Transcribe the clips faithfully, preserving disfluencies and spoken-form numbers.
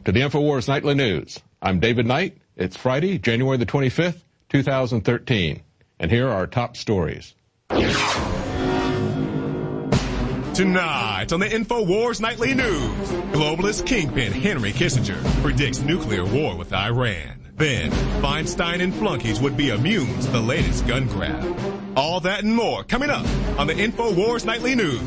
to the InfoWars Nightly News. I'm David Knight. It's Friday, January the twenty-fifth, two thousand thirteen. And here are our top stories. Tonight on the InfoWars Nightly News, globalist kingpin Henry Kissinger predicts nuclear war with Iran. Then, Feinstein and flunkies would be immune to the latest gun grab. All that and more coming up on the InfoWars Nightly News.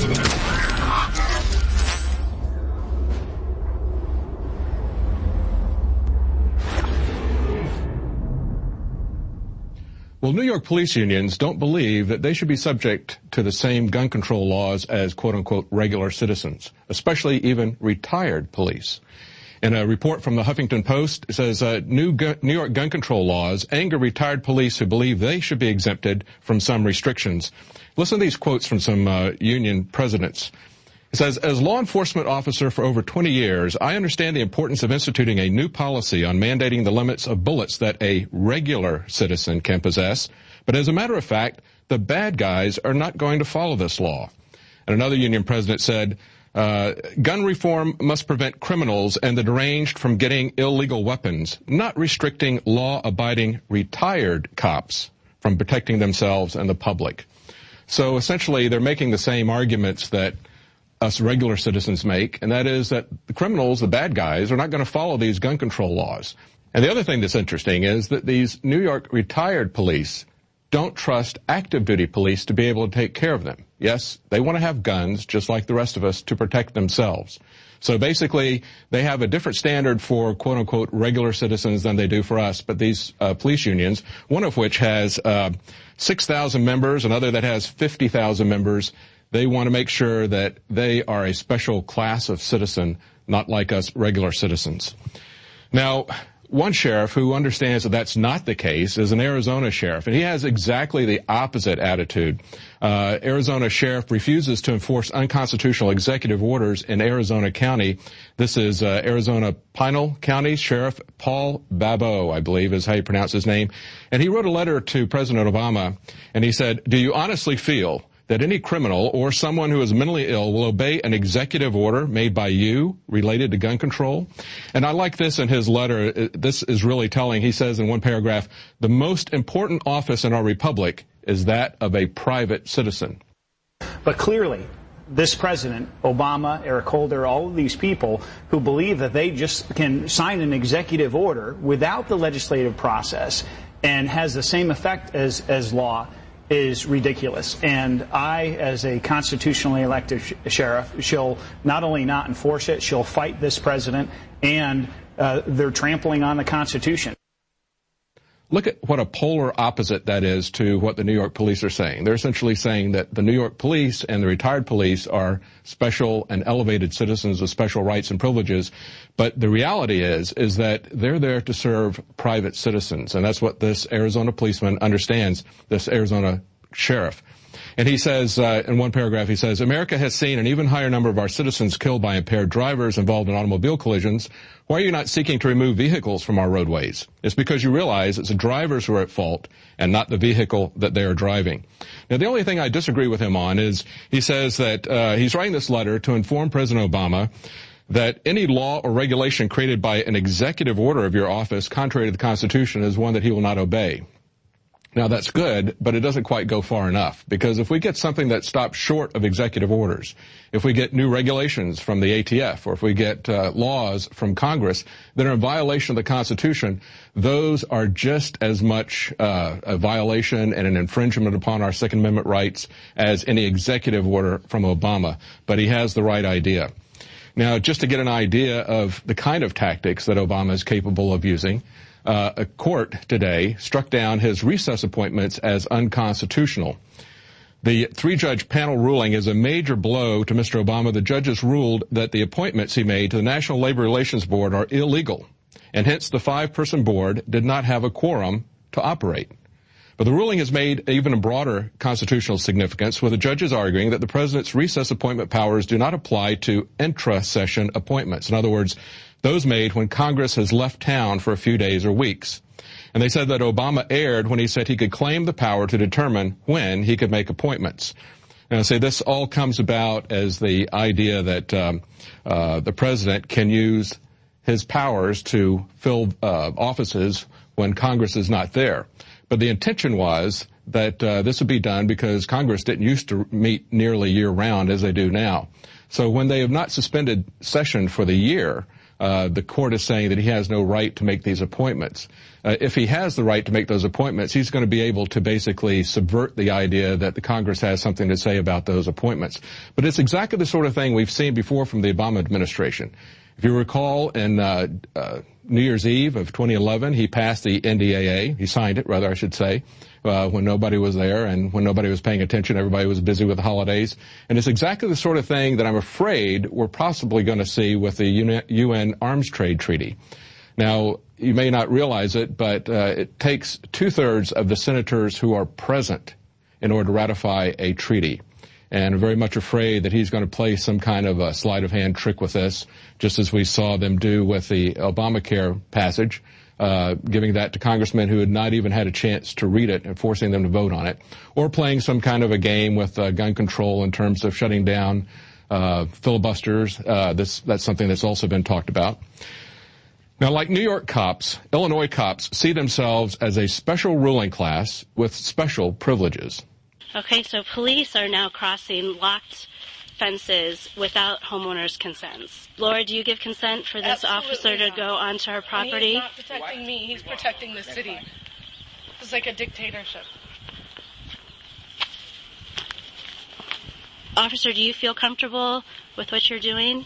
Well, New York police unions don't believe that they should be subject to the same gun control laws as quote-unquote regular citizens, especially even retired police. In a report from the Huffington Post, it says uh, new gu- New York gun control laws anger retired police who believe they should be exempted from some restrictions. Listen to these quotes from some uh, union presidents. It says, as law enforcement officer for over twenty years, I understand the importance of instituting a new policy on mandating the limits of bullets that a regular citizen can possess. But as a matter of fact, the bad guys are not going to follow this law. And another union president said, uh, gun reform must prevent criminals and the deranged from getting illegal weapons, not restricting law-abiding retired cops from protecting themselves and the public. So essentially, they're making the same arguments that us regular citizens make, and that is that the criminals, the bad guys, are not going to follow these gun control laws. And the other thing that's interesting is that these New York retired police don't trust active duty police to be able to take care of them. Yes, they want to have guns, just like the rest of us, to protect themselves. So basically, they have a different standard for quote-unquote regular citizens than they do for us. But these uh, police unions, one of which has uh, six thousand members, another that has fifty thousand members, they want to make sure that they are a special class of citizen, not like us regular citizens. Now, one sheriff who understands that that's not the case is an Arizona sheriff, and he has exactly the opposite attitude. Uh, Arizona sheriff refuses to enforce unconstitutional executive orders in Arizona County. This is uh, Arizona Pinal County Sheriff Paul Babbo, I believe is how you pronounce his name. And he wrote a letter to President Obama, and he said, do you honestly feel that any criminal or someone who is mentally ill will obey an executive order made by you related to gun control? And I like this in his letter. This is really telling. He says in one paragraph, the most important office in our republic is that of a private citizen. But clearly, this president, Obama, Eric Holder, all of these people who believe that they just can sign an executive order without the legislative process and has the same effect as, as law, is ridiculous. And I, as a constitutionally elected sh- sheriff, shall not only not enforce it, she'll fight this president, and uh, they're trampling on the Constitution. Look at what a polar opposite that is to what the New York police are saying. They're essentially saying that the New York police and the retired police are special and elevated citizens with special rights and privileges. But the reality is, is that they're there to serve private citizens. And that's what this Arizona policeman understands, this Arizona sheriff. And he says, uh, in one paragraph, he says, America has seen an even higher number of our citizens killed by impaired drivers involved in automobile collisions. Why are you not seeking to remove vehicles from our roadways? It's because you realize it's the drivers who are at fault and not the vehicle that they are driving. Now, the only thing I disagree with him on is he says that uh, he's writing this letter to inform President Obama that any law or regulation created by an executive order of your office contrary to the Constitution is one that he will not obey. Now, that's good, but it doesn't quite go far enough, because if we get something that stops short of executive orders, if we get new regulations from the A T F, or if we get uh, laws from Congress that are in violation of the Constitution, those are just as much uh, a violation and an infringement upon our Second Amendment rights as any executive order from Obama. But he has the right idea. Now, just to get an idea of the kind of tactics that Obama is capable of using, Uh, a court today struck down his recess appointments as unconstitutional. The three-judge panel ruling is a major blow to Mister Obama. The judges ruled that the appointments he made to the National Labor Relations Board are illegal, and hence the five-person board did not have a quorum to operate. But the ruling has made even a broader constitutional significance, with the judges arguing that the president's recess appointment powers do not apply to intra-session appointments. In other words, those made when Congress has left town for a few days or weeks. And they said that Obama erred when he said he could claim the power to determine when he could make appointments. And I say this all comes about as the idea that um, uh, the president can use his powers to fill uh, offices when Congress is not there. But the intention was that uh, this would be done because Congress didn't used to meet nearly year-round as they do now. So when they have not suspended session for the year, uh, the court is saying that he has no right to make these appointments. Uh, if he has the right to make those appointments, he's going to be able to basically subvert the idea that the Congress has something to say about those appointments. But it's exactly the sort of thing we've seen before from the Obama administration. If you recall, in uh, uh, New Year's Eve of twenty eleven, he passed the N D A A. He signed it, rather, I should say, uh, when nobody was there and when nobody was paying attention. Everybody was busy with the holidays. And it's exactly the sort of thing that I'm afraid we're possibly going to see with the U N Arms Trade Treaty. Now, you may not realize it, but uh, it takes two-thirds of the senators who are present in order to ratify a treaty. And I'm very much afraid that he's going to play some kind of a sleight-of-hand trick with this, just as we saw them do with the Obamacare passage, uh, giving that to congressmen who had not even had a chance to read it and forcing them to vote on it, or playing some kind of a game with uh, gun control in terms of shutting down uh, filibusters. Uh, this, that's something that's also been talked about. Now, like New York cops, Illinois cops see themselves as a special ruling class with special privileges. Okay, so police are now crossing locked fences without homeowners' consents. Laura, do you give consent for this Absolutely officer to not. go onto her property? And he's not protecting what? me, he's protecting the city. This is like a dictatorship. Officer, do you feel comfortable with what you're doing?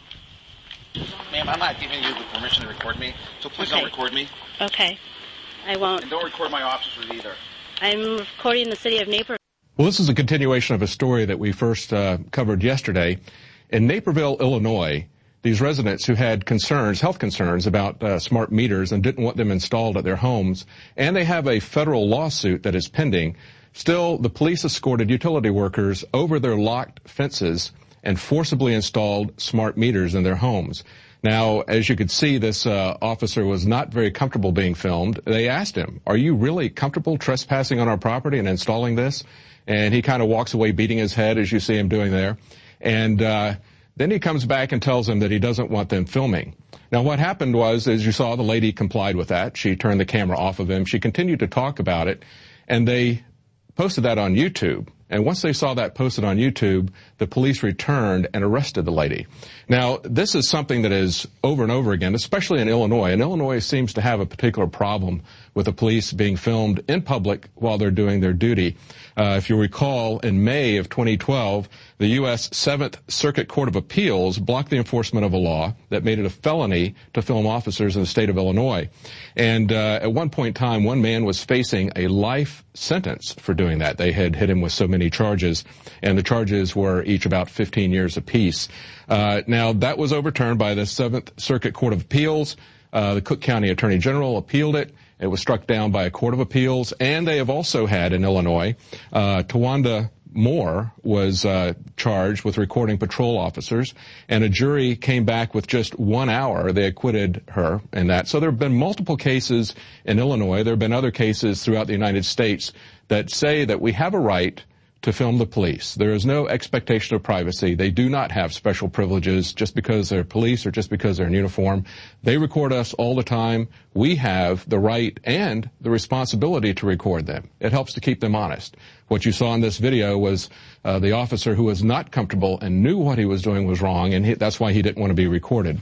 Ma'am, I'm not giving you the permission to record me, so please okay. don't record me. Okay, I won't. And don't record my officers either. I'm recording the city of Naperville. Well, this is a continuation of a story that we first uh, covered yesterday. In Naperville, Illinois, these residents who had concerns, health concerns about uh, smart meters and didn't want them installed at their homes, and they have a federal lawsuit that is pending. Still, the police escorted utility workers over their locked fences and forcibly installed smart meters in their homes. Now, as you could see, this uh, officer was not very comfortable being filmed. They asked him, "Are you really comfortable trespassing on our property and installing this?" And he kind of walks away beating his head, as you see him doing there. And uh, then he comes back and tells them that he doesn't want them filming. Now, what happened was, as you saw, the lady complied with that. She turned the camera off of him. She continued to talk about it, and they posted that on YouTube. And once they saw that posted on YouTube, the police returned and arrested the lady. Now, this is something that is over and over again, especially in Illinois. And Illinois seems to have a particular problem with the police being filmed in public while they're doing their duty. Uh, if you recall, in May of twenty twelve, the U S Seventh Circuit Court of Appeals blocked the enforcement of a law that made it a felony to film officers in the state of Illinois. And uh, at one point in time, one man was facing a life sentence for doing that. They had hit him with so many charges, and the charges were each about fifteen years apiece. Uh, now, that was overturned by the Seventh Circuit Court of Appeals. Uh, the Cook County Attorney General appealed it. It was struck down by a court of appeals, and they have also had in Illinois, uh, Tawanda Moore was uh, charged with recording patrol officers, and a jury came back with just one hour. They acquitted her in that. So there have been multiple cases in Illinois. There have been other cases throughout the United States that say that we have a right to film the police. There is no expectation of privacy. They do not have special privileges just because they're police or just because they're in uniform. They record us all the time. We have the right and the responsibility to record them. It helps to keep them honest. What you saw in this video was uh, the officer who was not comfortable and knew what he was doing was wrong, and he, that's why he didn't want to be recorded.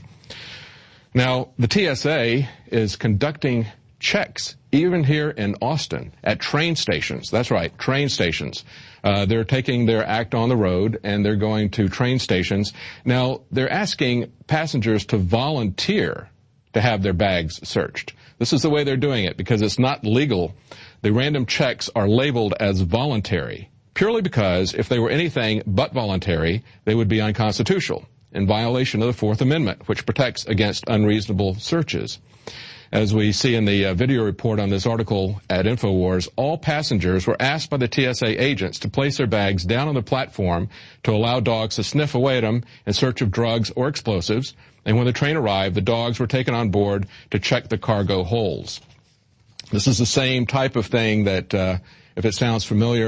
Now, the T S A is conducting checks, even here in Austin, at train stations. That's right, train stations. Uh, they're taking their act on the road, and they're going to train stations. Now, they're asking passengers to volunteer to have their bags searched. This is the way they're doing it because it's not legal. The random checks are labeled as voluntary, purely because if they were anything but voluntary, they would be unconstitutional, in violation of the Fourth Amendment, which protects against unreasonable searches. As we see in the uh, video report on this article at InfoWars, all passengers were asked by the T S A agents to place their bags down on the platform to allow dogs to sniff away at them in search of drugs or explosives. And when the train arrived, the dogs were taken on board to check the cargo holds. This is the same type of thing that, uh, if it sounds familiar,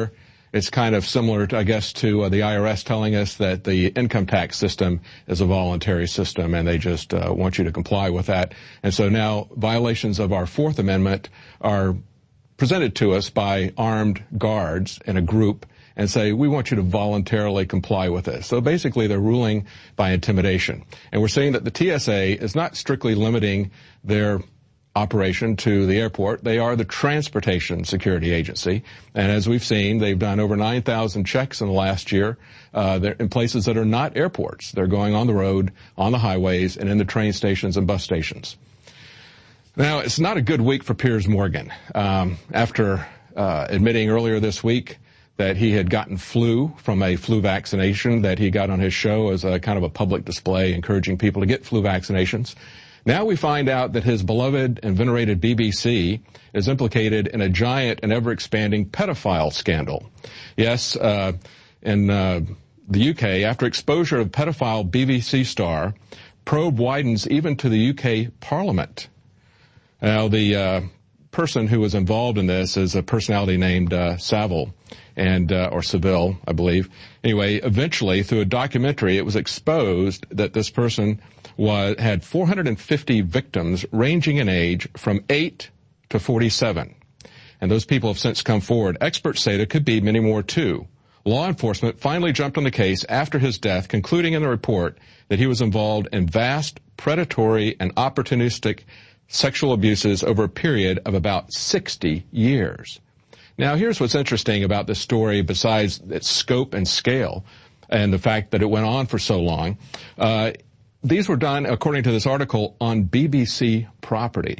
It's kind of similar, to, I guess, to uh, the I R S telling us that the income tax system is a voluntary system, and they just uh, want you to comply with that. And so now violations of our Fourth Amendment are presented to us by armed guards in a group and say, we want you to voluntarily comply with this. So basically, they're ruling by intimidation. And we're saying that the T S A is not strictly limiting their operation to the airport. They are the Transportation Security Agency. And as we've seen, they've done over nine thousand checks in the last year uh, they're in places that are not airports. They're going on the road, on the highways, and in the train stations and bus stations. Now, it's not a good week for Piers Morgan. Um, after uh, admitting earlier this week that he had gotten flu from a flu vaccination that he got on his show as a kind of a public display encouraging people to get flu vaccinations, now we find out that his beloved and venerated B B C is implicated in a giant and ever-expanding pedophile scandal. Yes, uh, in uh, the U K, after exposure of pedophile B B C star, probe widens even to the U K Parliament. Now, the uh, person who was involved in this is a personality named uh, Savile, and uh, or Seville, I believe. Anyway, eventually, through a documentary, it was exposed that this person was had four hundred fifty victims ranging in age from eight to forty-seven. And those people have since come forward. Experts say there could be many more, too. Law enforcement finally jumped on the case after his death, concluding in the report that he was involved in vast, predatory, and opportunistic sexual abuses over a period of about sixty years. Now, here's what's interesting about this story, besides its scope and scale and the fact that it went on for so long. Uh, these were done, according to this article, on B B C property.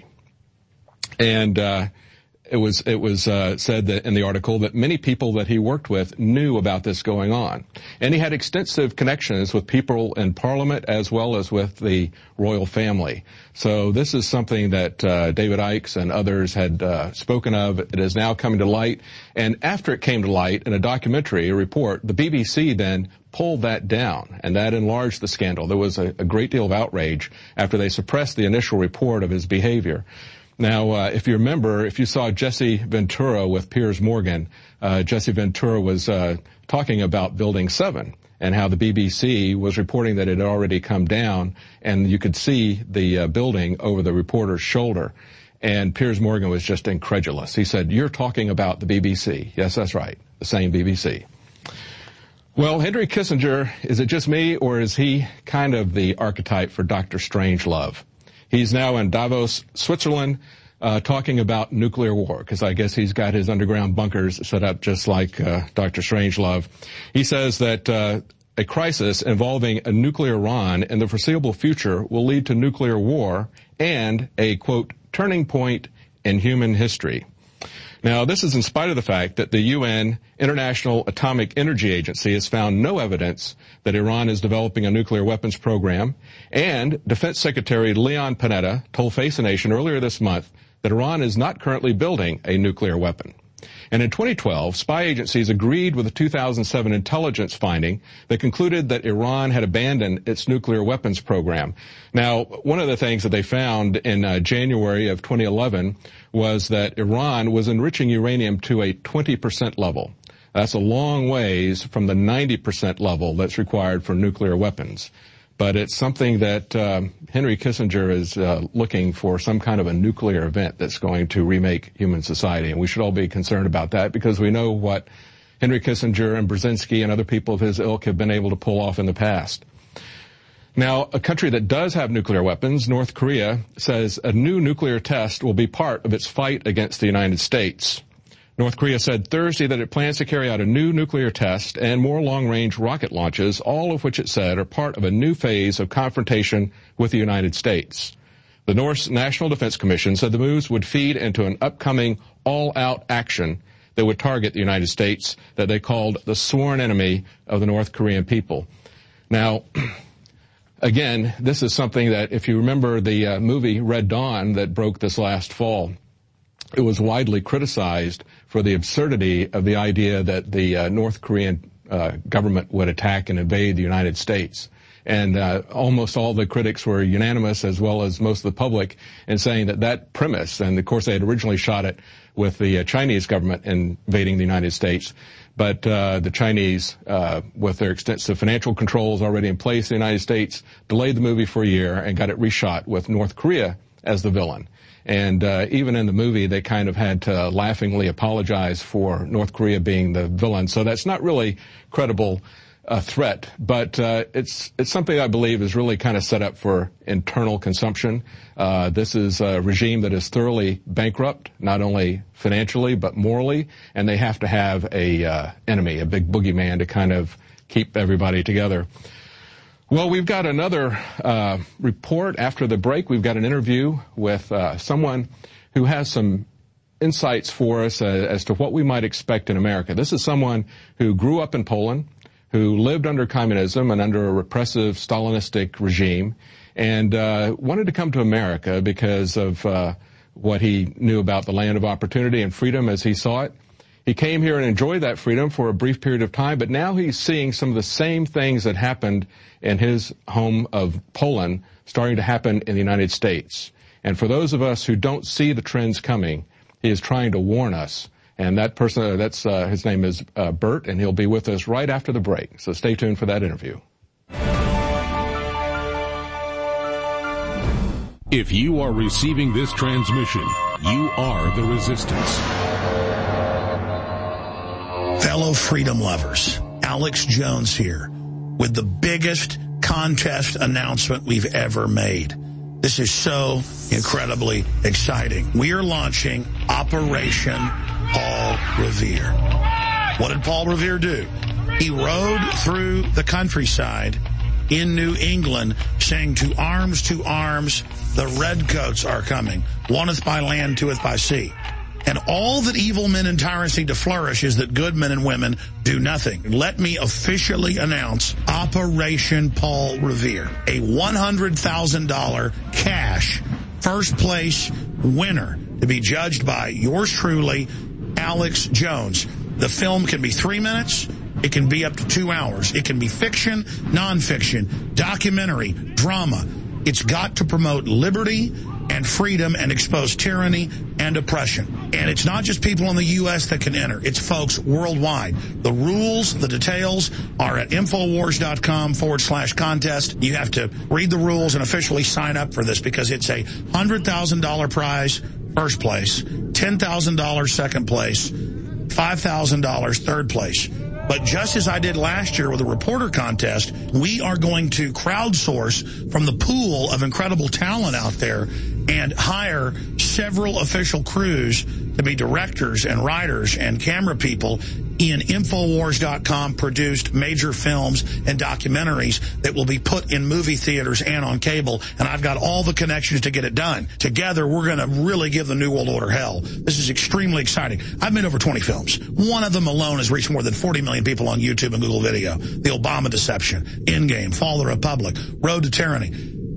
And uh, it was it was uh, said that in the article that many people that he worked with knew about this going on. And he had extensive connections with people in Parliament as well as with the royal family. So this is something that uh, David Icke and others had uh, spoken of. It is now coming to light. And after it came to light in a documentary, a report, the B B C then pulled that down, and that enlarged the scandal. There was a, a great deal of outrage after they suppressed the initial report of his behavior. Now, uh, if you remember, if you saw Jesse Ventura with Piers Morgan, uh, Jesse Ventura was uh, talking about Building seven and how the B B C was reporting that it had already come down, and you could see the uh, building over the reporter's shoulder. And Piers Morgan was just incredulous. He said, "You're talking about the B B C." Yes, that's right, the same B B C. Well, Henry Kissinger, is it just me, or is he kind of the archetype for Doctor Strangelove? He's now in Davos, Switzerland, uh, talking about nuclear war, because I guess he's got his underground bunkers set up just like uh, Doctor Strangelove. He says that uh, a crisis involving a nuclear Iran in the foreseeable future will lead to nuclear war and a, quote, turning point in human history. Now, this is in spite of the fact that the U N International Atomic Energy Agency has found no evidence that Iran is developing a nuclear weapons program, and Defense Secretary Leon Panetta told Face the Nation earlier this month that Iran is not currently building a nuclear weapon. And in twenty twelve, spy agencies agreed with the two thousand seven intelligence finding that concluded that Iran had abandoned its nuclear weapons program. Now, one of the things that they found in uh, January of twenty eleven was that Iran was enriching uranium to a twenty percent level. That's a long ways from the ninety percent level that's required for nuclear weapons. But it's something that um, Henry Kissinger is uh, looking for, some kind of a nuclear event that's going to remake human society. And we should all be concerned about that, because we know what Henry Kissinger and Brzezinski and other people of his ilk have been able to pull off in the past. Now, a country that does have nuclear weapons, North Korea, says a new nuclear test will be part of its fight against the United States. North Korea said Thursday that it plans to carry out a new nuclear test and more long-range rocket launches, all of which it said are part of a new phase of confrontation with the United States. The North's National Defense Commission said the moves would feed into an upcoming all-out action that would target the United States, that they called the sworn enemy of the North Korean people. Now, again, this is something that, if you remember the uh, movie Red Dawn that broke this last fall, it was widely criticized for the absurdity of the idea that the uh, North Korean uh, government would attack and invade the United States. And uh, almost all the critics were unanimous, as well as most of the public, in saying that that premise, and of course they had originally shot it with the uh, Chinese government invading the United States, but uh, the Chinese, uh, with their extensive financial controls already in place in the United States, delayed the movie for a year and got it reshot with North Korea as the villain. And uh, even in the movie, they kind of had to laughingly apologize for North Korea being the villain. So that's not really credible a threat, but uh, it's it's something I believe is really kind of set up for internal consumption. Uh, this is a regime that is thoroughly bankrupt, not only financially but morally, and they have to have a uh, enemy, a big boogeyman, to kind of keep everybody together. Well, we've got another uh, report after the break. We've got an interview with uh, someone who has some insights for us uh, as to what we might expect in America. This is someone who grew up in Poland, who lived under communism and under a repressive Stalinistic regime, and uh, wanted to come to America because of uh, what he knew about the land of opportunity and freedom as he saw it. He came here and enjoyed that freedom for a brief period of time, but now he's seeing some of the same things that happened in his home of Poland starting to happen in the United States. And for those of us who don't see the trends coming, he is trying to warn us. And that person, that's uh, his name is uh, Bert, and he'll be with us right after the break. So stay tuned for that interview. If you are receiving this transmission, you are the resistance. Fellow freedom lovers, Alex Jones here with the biggest contest announcement we've ever made. This is so incredibly exciting. We are launching Operation Paul Revere. What did Paul Revere do? He rode through the countryside in New England saying, "To arms, to arms, the redcoats are coming. Oneth by land, twoeth by sea. And all that evil men and tyrants need to flourish is that good men and women do nothing." Let me officially announce Operation Paul Revere, a one hundred thousand dollars cash first place winner to be judged by yours truly, Alex Jones. The film can be three minutes. It can be up to two hours. It can be fiction, nonfiction, documentary, drama. It's got to promote liberty and freedom and expose tyranny and oppression. And it's not just people in the U S that can enter. It's folks worldwide. The rules, the details are at Infowars.com forward slash contest. You have to read the rules and officially sign up for this because it's a one hundred thousand dollars prize, first place, ten thousand dollars second place, five thousand dollars third place. But just as I did last year with the reporter contest, we are going to crowdsource from the pool of incredible talent out there and hire several official crews to be directors and writers and camera people in Infowars dot com produced major films and documentaries that will be put in movie theaters and on cable. And I've got all the connections to get it done. Together, we're going to really give the New World Order hell. This is extremely exciting. I've made over twenty films. One of them alone has reached more than forty million people on YouTube and Google Video. The Obama Deception, Endgame, Fall of the Republic, Road to Tyranny.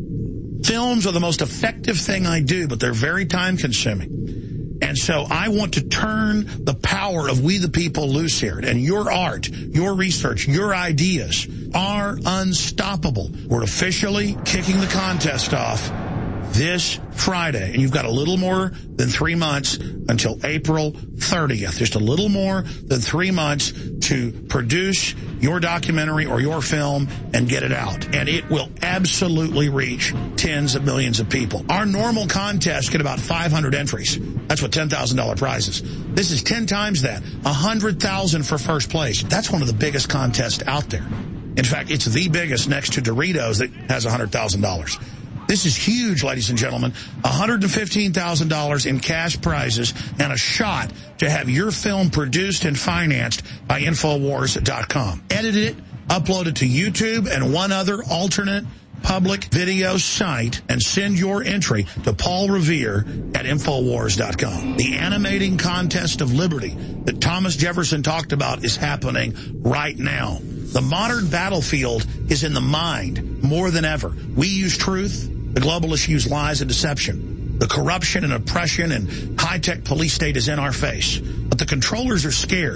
Films are the most effective thing I do, but they're very time-consuming. And so I want to turn the power of we the people loose here. And your art, your research, your ideas are unstoppable. We're officially kicking the contest off this Friday. And you've got a little more than three months until April thirtieth. Just a little more than three months to produce your documentary or your film and get it out. And it will absolutely reach tens of millions of people. Our normal contests get about five hundred entries. That's what ten thousand dollars prizes. This is ten times that. one hundred thousand for first place. That's one of the biggest contests out there. In fact, it's the biggest next to Doritos that has one hundred thousand dollars. This is huge, ladies and gentlemen. one hundred fifteen thousand dollars in cash prizes and a shot to have your film produced and financed by Infowars dot com. Edit it, upload it to YouTube and one other alternate public video site, and send your entry to Paul Revere at Infowars dot com. The animating contest of liberty that Thomas Jefferson talked about is happening right now. The modern battlefield is in the mind more than ever. We use truth. The globalists use lies and deception. The corruption and oppression and high-tech police state is in our face. But the controllers are scared.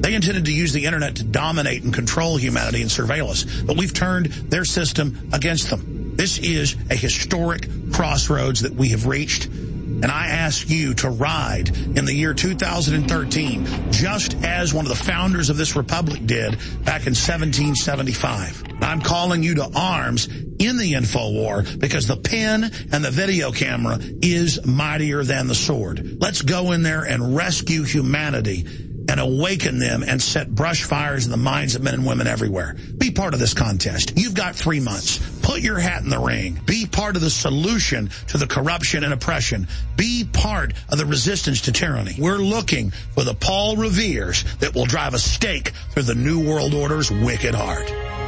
They intended to use the internet to dominate and control humanity and surveil us, but we've turned their system against them. This is a historic crossroads that we have reached, and I ask you to ride in the year two thousand thirteen, just as one of the founders of this republic did back in seventeen seventy-five. I'm calling you to arms in the InfoWar because the pen and the video camera is mightier than the sword. Let's go in there and rescue humanity and awaken them and set brush fires in the minds of men and women everywhere. Be part of this contest. You've got three months. Put your hat in the ring. Be part of the solution to the corruption and oppression. Be part of the resistance to tyranny. We're looking for the Paul Reveres that will drive a stake through the New World Order's wicked heart.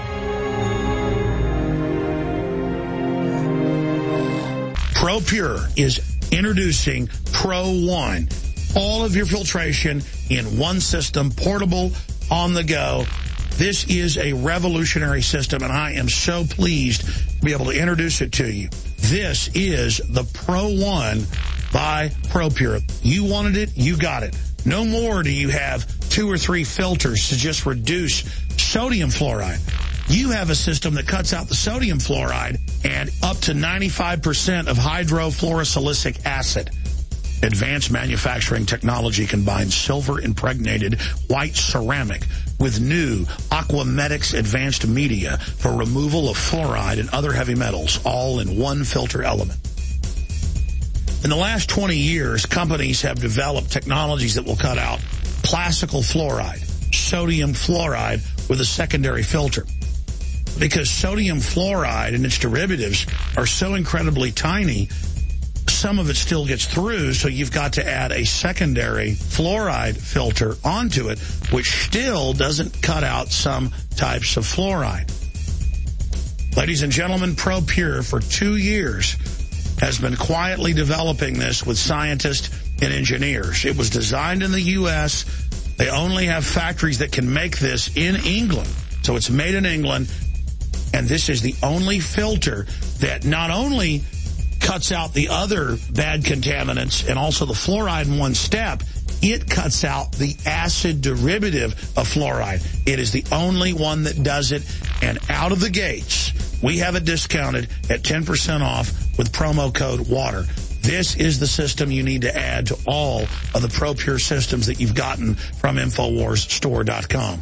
ProPure is introducing Pro One. All of your filtration in one system, portable, on the go. This is a revolutionary system, and I am so pleased to be able to introduce it to you. This is the Pro One by ProPure. You wanted it, you got it. No more do you have two or three filters to just reduce sodium fluoride. You have a system that cuts out the sodium fluoride and up to ninety-five percent of hydrofluorosilicic acid. Advanced manufacturing technology combines silver-impregnated white ceramic with new Aquamedics advanced media for removal of fluoride and other heavy metals, all in one filter element. In the last twenty years, companies have developed technologies that will cut out classical fluoride, sodium fluoride, with a secondary filter. Because sodium fluoride and its derivatives are so incredibly tiny, some of it still gets through, so you've got to add a secondary fluoride filter onto it, which still doesn't cut out some types of fluoride. Ladies and gentlemen, ProPure for two years has been quietly developing this with scientists and engineers. It was designed in the U S They only have factories that can make this in England. So it's made in England, and this is the only filter that not only cuts out the other bad contaminants and also the fluoride in one step, it cuts out the acid derivative of fluoride. It is the only one that does it, and out of the gates, we have it discounted at ten percent off with promo code WATER. This is the system you need to add to all of the ProPure systems that you've gotten from Infowars Store dot com.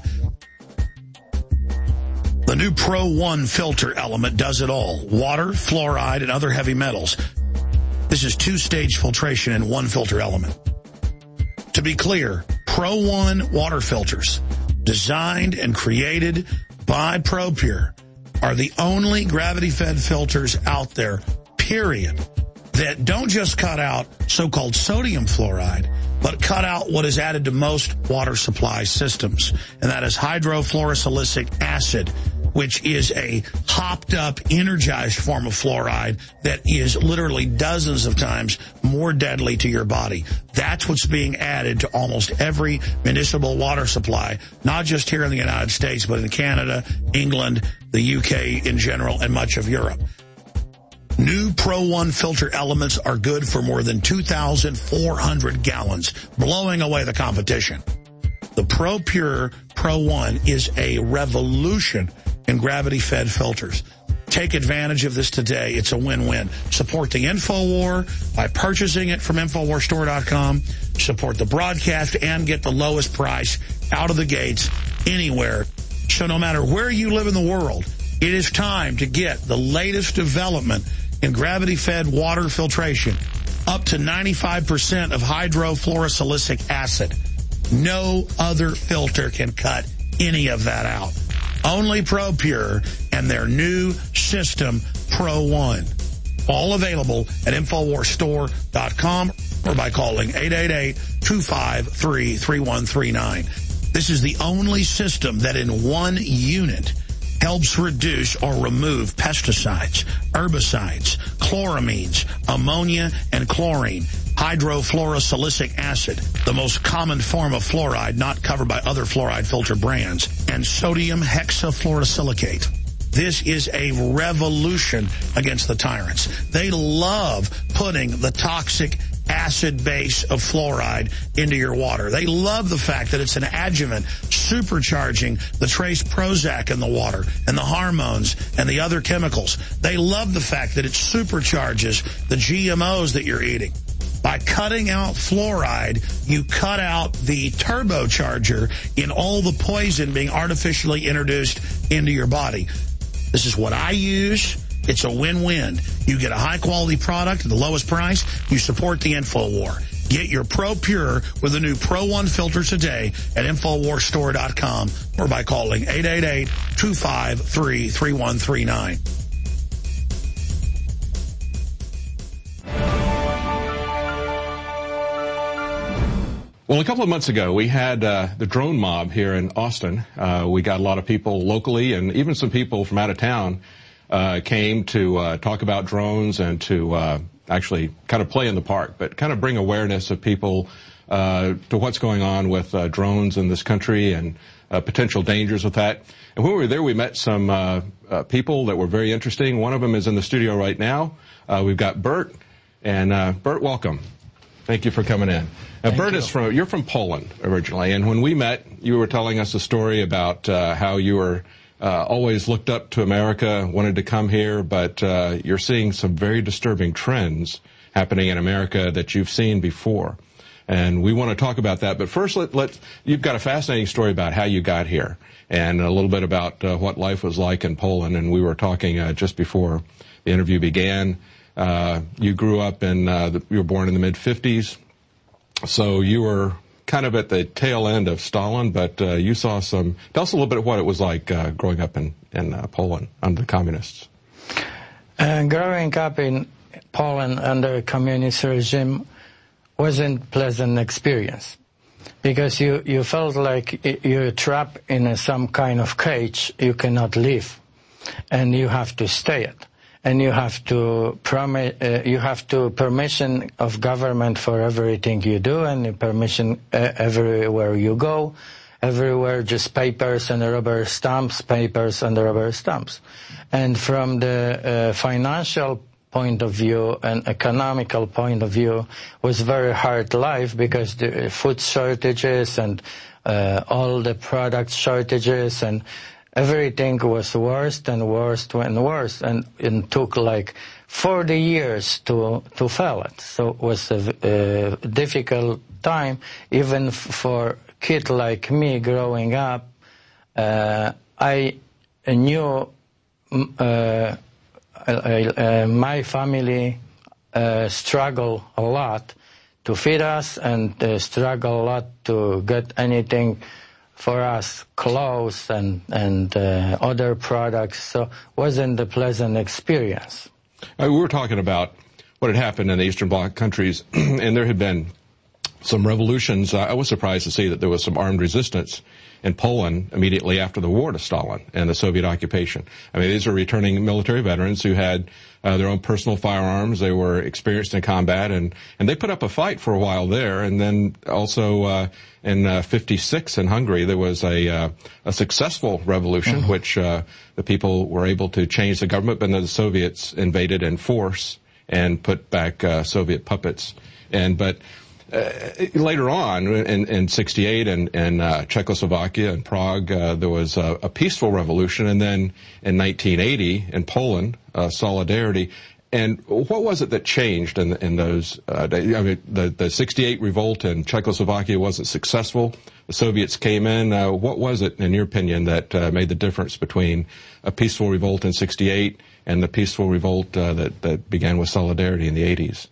The new Pro One filter element does it all. Water, fluoride, and other heavy metals. This is two-stage filtration in one filter element. To be clear, Pro One water filters, designed and created by ProPure, are the only gravity-fed filters out there, period, that don't just cut out so-called sodium fluoride, but cut out what is added to most water supply systems, and that is hydrofluorosilicic acid, which is a hopped-up, energized form of fluoride that is literally dozens of times more deadly to your body. That's what's being added to almost every municipal water supply, not just here in the United States, but in Canada, England, the U K in general, and much of Europe. New Pro One filter elements are good for more than two thousand four hundred gallons, blowing away the competition. The ProPure Pro One is a revolution in gravity-fed filters. Take advantage of this today. It's a win-win. Support the InfoWar by purchasing it from Infowars Store dot com. Support the broadcast and get the lowest price out of the gates anywhere. So no matter where you live in the world, it is time to get the latest development in gravity-fed water filtration, up to ninety-five percent of hydrofluorosilicic acid. No other filter can cut any of that out. Only ProPure and their new system, Pro One. All available at Infowars Store dot com or by calling eight eight eight, two five three, three one three nine. This is the only system that in one unit helps reduce or remove pesticides, herbicides, chloramines, ammonia, and chlorine, hydrofluorosilicic acid, the most common form of fluoride not covered by other fluoride filter brands, and sodium hexafluorosilicate. This is a revolution against the tyrants. They love putting the toxic acid base of fluoride into your water. They love the fact that it's an adjuvant supercharging the trace Prozac in the water and the hormones and the other chemicals. They love the fact that it supercharges the G M Os that you're eating. By cutting out fluoride, you cut out the turbocharger in all the poison being artificially introduced into your body. This is what I use. It's a win-win. You get a high-quality product at the lowest price. You support the InfoWar. Get your Pro Pure with the new Pro One filter today at Infowar Store dot com or by calling eight eight eight, two five three, three one three nine. Well, a couple of months ago, we had uh, the drone mob here in Austin. Uh, we got a lot of people locally and even some people from out of town uh, came to uh, talk about drones and to uh, actually kind of play in the park, but kind of bring awareness of people uh, to what's going on with uh, drones in this country and uh, potential dangers with that. And when we were there, we met some uh, uh, people that were very interesting. One of them is in the studio right now. Uh, we've got Bert. And uh, Bert, welcome. Thank you for coming in. Now, Thank Bert you. is from, you're from Poland originally, and when we met, you were telling us a story about uh, how you were uh, always looked up to America, wanted to come here, but uh, you're seeing some very disturbing trends happening in America that you've seen before. And we want to talk about that, but first, let, let, you've got a fascinating story about how you got here, and a little bit about uh, what life was like in Poland, and we were talking uh, just before the interview began. Uh, you grew up in, uh, the, you were born in the mid fifties, so you were kind of at the tail end of Stalin, but uh, you saw some, tell us a little bit of what it was like uh, growing up in, in uh, Poland under the communists. Uh, growing up in Poland under communist regime wasn't a pleasant experience because you, you felt like you're trapped in a, some kind of cage you cannot leave, and you have to stay it. And you have to promise, uh, you have to permission of government for everything you do, and permission uh, everywhere you go, everywhere just papers and rubber stamps, papers and rubber stamps. And from the uh, financial point of view and economical point of view, was very hard life because the food shortages and uh, all the product shortages and everything was worse and worse and worse, and it took like forty years to to fail it. So it was a, a difficult time, even f for a kid like me growing up. Uh, I knew uh, I, uh, my family uh, struggled a lot to feed us and uh, struggle a lot to get anything for us, clothes and, and uh, other products, so wasn't a pleasant experience. Uh, we were talking about what had happened in the Eastern Bloc countries, and there had been some revolutions. Uh, I was surprised to see that there was some armed resistance in Poland immediately after the war to Stalin and the Soviet occupation. I mean, these are returning military veterans who had uh, their own personal firearms. They were experienced in combat, and, and they put up a fight for a while there. And then also uh, in uh, fifty-six in Hungary, there was a, uh, a successful revolution, mm-hmm. which uh, the people were able to change the government, but then the Soviets invaded in force and put back uh, Soviet puppets. And but Uh, later on, in, in sixty-eight, in, in uh, Czechoslovakia and Prague, uh, there was a, a peaceful revolution, and then in nineteen eighty in Poland, uh, Solidarity. And what was it that changed in, in those? Uh, days? I mean, the, the sixty-eight revolt in Czechoslovakia wasn't successful. The Soviets came in. Uh, what was it, in your opinion, that uh, made the difference between a peaceful revolt in sixty-eight and the peaceful revolt uh, that, that began with Solidarity in the eighties?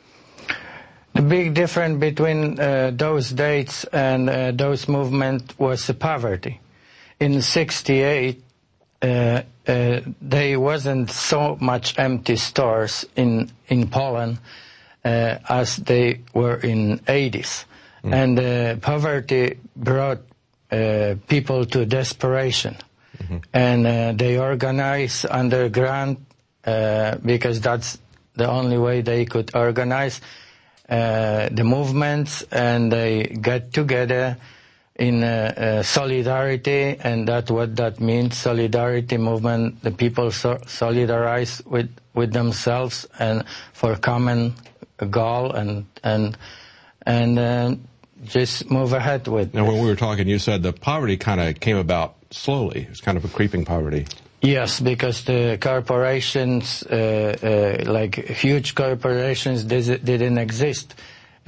The big difference between uh, those dates and uh, those movements was the poverty. In sixty-eight, uh, uh, there wasn't so much empty stores in in Poland uh, as they were in eighties, mm. and uh, poverty brought uh, people to desperation, mm-hmm. and uh, they organized underground uh, because that's the only way they could organize. Uh, the movements, and they got together in uh, uh, solidarity, and that what that means, solidarity movement, the people so solidarize with, with themselves and for common goal and, and, and uh, just move ahead with. Now, when we were talking, you said the poverty kind of came about slowly. It was kind of a creeping poverty. Yes, because the corporations, uh, uh, like huge corporations, didn't exist, uh,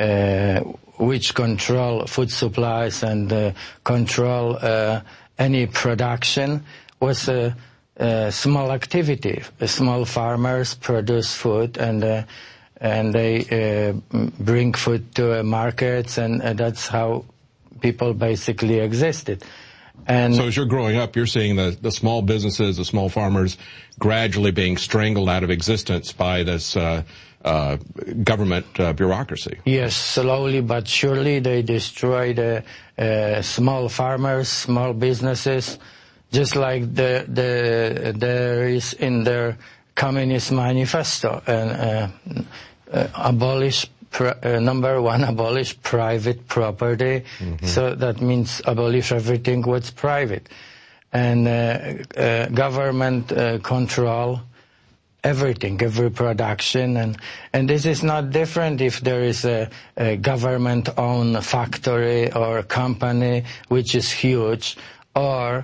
uh, which control food supplies and uh, control uh, any production. Was a, a small activity. Small farmers produce food, and uh, and they uh, bring food to uh, markets, and uh, that's how people basically existed. And so as you're growing up, you're seeing the, the small businesses, the small farmers gradually being strangled out of existence by this uh, uh, government uh, bureaucracy. Yes, slowly but surely they destroy the uh, small farmers, small businesses, just like the, the, there is in their Communist Manifesto. And uh, uh, abolish Pri uh, number one, abolish private property. Mm-hmm. So that means abolish everything what's private. And uh, uh, government uh, control everything, every production. And, and this is not different if there is a, a government-owned factory or company which is huge, or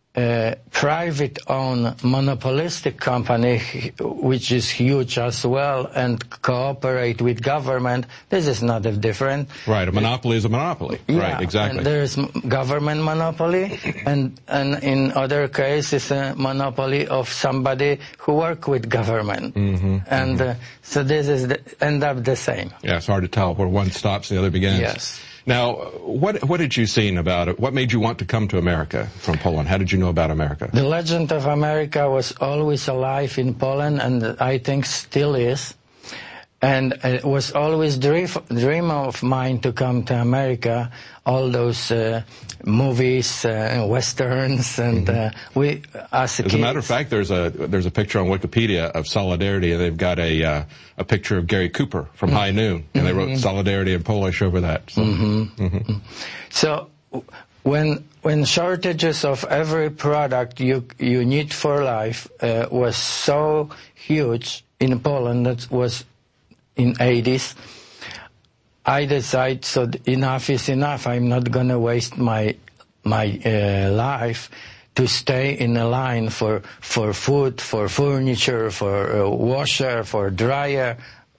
a private-owned monopolistic company which is huge as well and cooperate with government. This is not different. Right, a monopoly is a monopoly. Yeah, right, exactly. And there is government monopoly, and, and in other cases a monopoly of somebody who work with government. Mm-hmm, and mm-hmm. Uh, so this is the, end up the same. Yeah, it's hard to tell where one stops and the other begins. Yes. Now, what what did you see about it? What made you want to come to America from Poland? How did you know about America? The legend of America was always alive in Poland, and I think still is. And it was always dream dream of mine to come to America. All those uh, movies, uh, westerns, and mm-hmm. uh, we as a As a matter of fact, there's a there's a picture on Wikipedia of Solidarity, and they've got a uh, a picture of Gary Cooper from mm-hmm. High Noon, and they wrote Solidarity in Polish over that. So, mm-hmm. Mm-hmm. so when when shortages of every product you you need for life uh, was so huge in Poland, that was in eighties, I decided, so enough is enough. I'm not going to waste my my uh, life to stay in a line for for food, for furniture, for uh, washer, for dryer.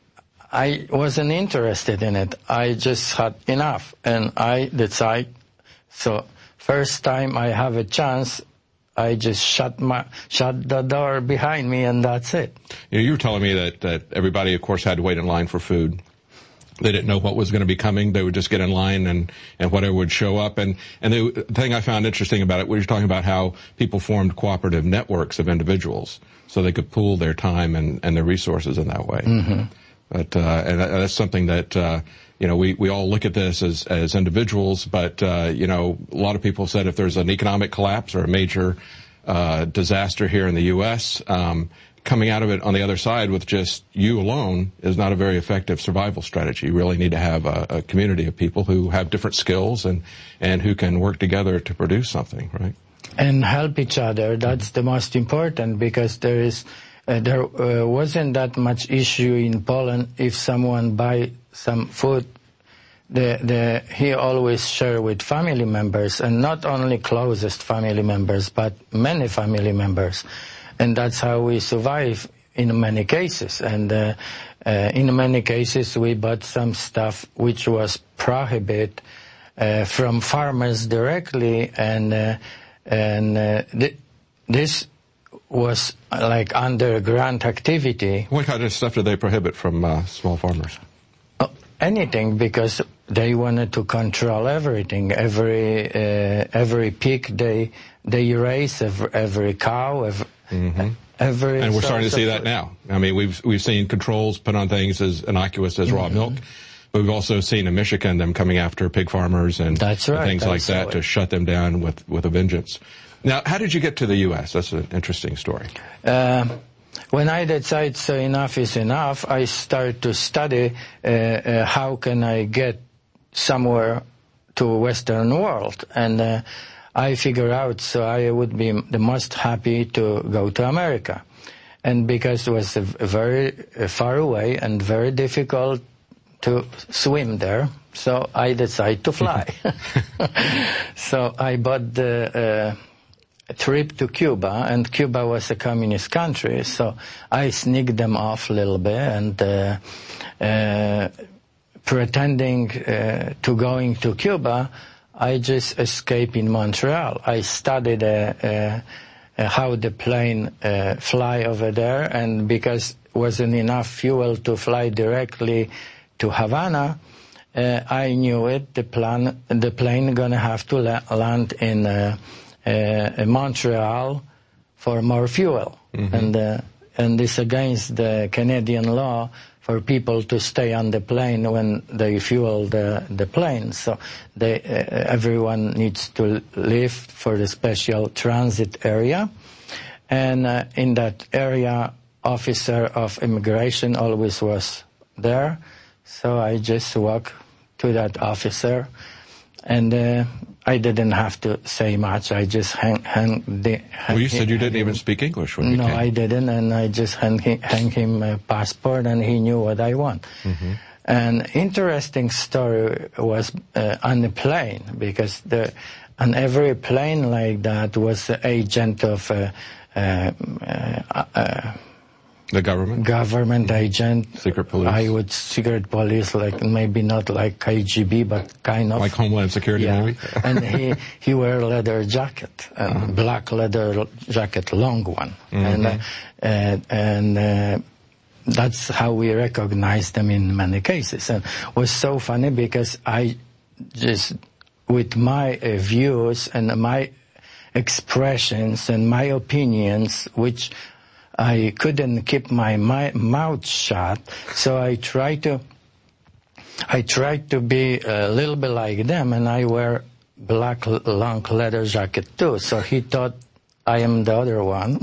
I wasn't interested in it. I just had enough, and I decided. So first time I have a chance, I just shut my shut the door behind me, and that's it. You know, you were telling me that, that everybody, of course, had to wait in line for food. They didn't know what was going to be coming. They would just get in line, and, and whatever would show up. And, and the thing I found interesting about it was you're talking about how people formed cooperative networks of individuals so they could pool their time and, and their resources in that way. Mm-hmm. But, uh, and that's something that, uh, you know, we, we all look at this as, as individuals, but, uh, you know, a lot of people said if there's an economic collapse or a major, uh, disaster here in the U S, um, coming out of it on the other side with just you alone is not a very effective survival strategy. You really need to have a, a community of people who have different skills and, and who can work together to produce something, right? And help each other. That's the most important, because there is, uh, there uh, wasn't that much issue in Poland if someone buy some food. The, the, he always share with family members, and not only closest family members, but many family members. And that's how we survive in many cases. And uh, uh, in many cases, we bought some stuff which was prohibited uh, from farmers directly, and uh, and uh, th this was like underground activity. What kind of stuff did they prohibit from uh, small farmers? Oh, anything, because they wanted to control everything. Every uh, every pig they they raise, every, every cow, every, mm-hmm. every. And we're starting to see that now. I mean, we've we've seen controls put on things as innocuous as mm-hmm. raw milk, but we've also seen in Michigan them coming after pig farmers and, That's right, and things that's like that right. to shut them down with with a vengeance. Now, how did you get to the U S? That's an interesting story. Uh, When I decided so enough is enough, I started to study uh, uh, how can I get somewhere to Western world. And uh, I figured out, so I would be the most happy to go to America. And because it was a very far away and very difficult to swim there, so I decided to fly. So I bought the uh, trip to Cuba, and Cuba was a communist country, so I sneaked them off a little bit, and uh, uh, pretending uh, to going to Cuba, I just escaped in Montreal. I studied uh, uh, uh, how the plane uh, fly over there, and because wasn't enough fuel to fly directly to Havana, uh, I knew it. The plan, the plane gonna have to la land in uh, uh, Montreal for more fuel, mm-hmm. and uh, and this against the Canadian law for people to stay on the plane when they fuel the the plane. So they, uh, everyone needs to leave for the special transit area, and uh, in that area, officer of immigration always was there. So I just walked to that officer, and uh, I didn't have to say much. I just hang, hang the... Hang well, you said you didn't him. even speak English when you no, came. No, I didn't, and I just hang, hang him a passport, and he knew what I want. Mm-hmm. An interesting story was uh, on the plane, because the, on every plane like that was the agent of... Uh, uh, uh, uh, The government? Government agent. Secret police? I would, secret police, like maybe not like K G B, but kind of. Like Homeland Security, yeah. maybe? And he, he wear leather jacket, uh, uh-huh. black leather jacket, long one. Mm-hmm. And, uh, uh, and, uh, that's how we recognize them in many cases. And it was so funny because I just, with my uh, views and my expressions and my opinions, which I couldn't keep my, my mouth shut, so I tried to, I tried to be a little bit like them, and I wear black long leather jacket too. So he thought I am the other one,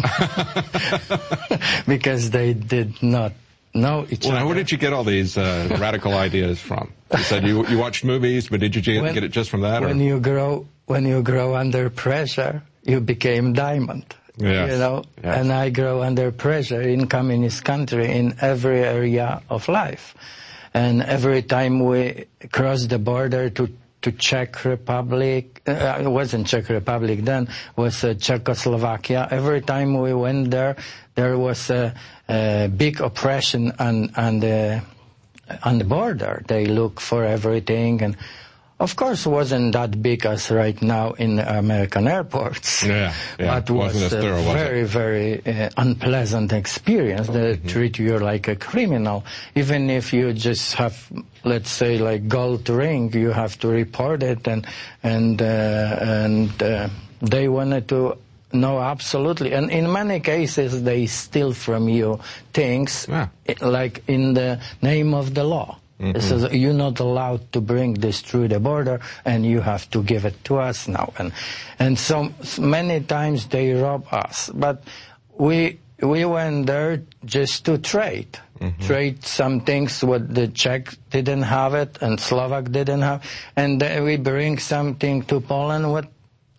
because they did not know each well, other. Now, where did you get all these uh, radical ideas from? You said you you watched movies, but did you get, when, get it just from that? When or? you grow, when you grow under pressure, you became diamond. Yes. You know, yes. And I grow under pressure in communist country in every area of life. And every time we cross the border to, to Czech Republic, uh, it wasn't Czech Republic then, it was uh, Czechoslovakia. Every time we went there, there was a, a big oppression on, on the, on the border. They look for everything, and of course, it wasn't that big as right now in American airports. Yeah, yeah. But it was wasn't as thorough, a was very, it? very uh, unpleasant experience. They mm-hmm. treat you like a criminal. Even if you just have, let's say, like gold ring, you have to report it, and and uh, and uh, they wanted to know absolutely. And in many cases, they steal from you things, yeah. like in the name of the law. Mm-hmm. It says you're not allowed to bring this through the border, and you have to give it to us now. And and so many times they rob us. But we we went there just to trade, mm-hmm. trade some things what the Czech didn't have it and Slovak didn't have, and then we bring something to Poland what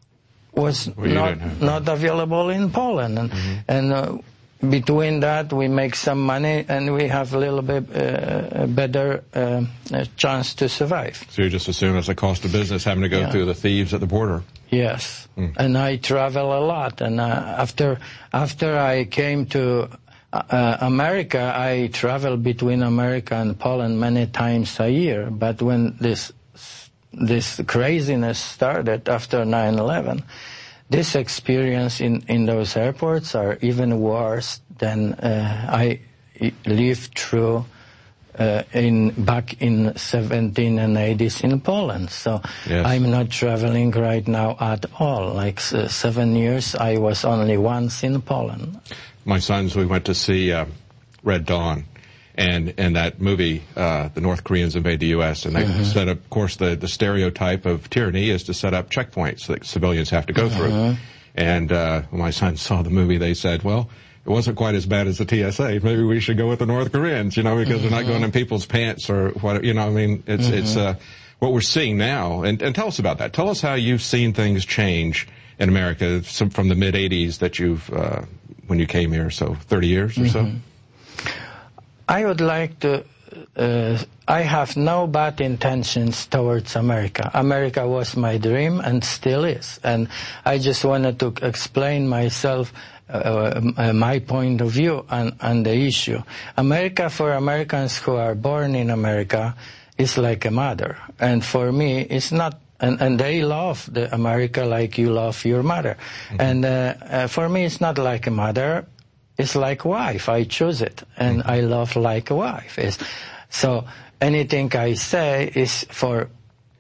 was well, not not available in Poland, and mm-hmm. and. Uh, Between that, we make some money, and we have a little bit uh, a better uh, chance to survive. So you just assume it's a cost of business having to go yeah. through the thieves at the border? Yes, mm. and I travel a lot. And uh, after after I came to uh, America, I travel between America and Poland many times a year. But when this this craziness started after nine eleven, this experience in, in those airports are even worse than uh, I lived through uh, in back in seventeen and eighties in Poland. So yes. I'm not traveling right now at all. Like uh, seven years, I was only once in Poland. My sons, we went to see uh, Red Dawn. And in that movie, uh, the North Koreans invade the U S, and they mm-hmm. set up, of course, the, the stereotype of tyranny is to set up checkpoints that civilians have to go mm-hmm. through. And uh, when my sons saw the movie, they said, well, it wasn't quite as bad as the T S A. Maybe we should go with the North Koreans, you know, because mm-hmm. they're not going in people's pants or what, you know, I mean, it's, mm-hmm. it's, uh, what we're seeing now, and, and tell us about that. Tell us how you've seen things change in America from the mid eighties that you've, uh, when you came here, so thirty years or mm-hmm. so? I would like to, uh, I have no bad intentions towards America. America was my dream and still is. And I just wanted to explain myself, uh, uh, my point of view on, on the issue. America, for Americans who are born in America, is like a mother. And for me, it's not, and, and they love the America like you love your mother. Mm-hmm. And uh, uh, for me, it's not like a mother. It's like a wife. I choose it, and I love like a wife. It's, so anything I say is for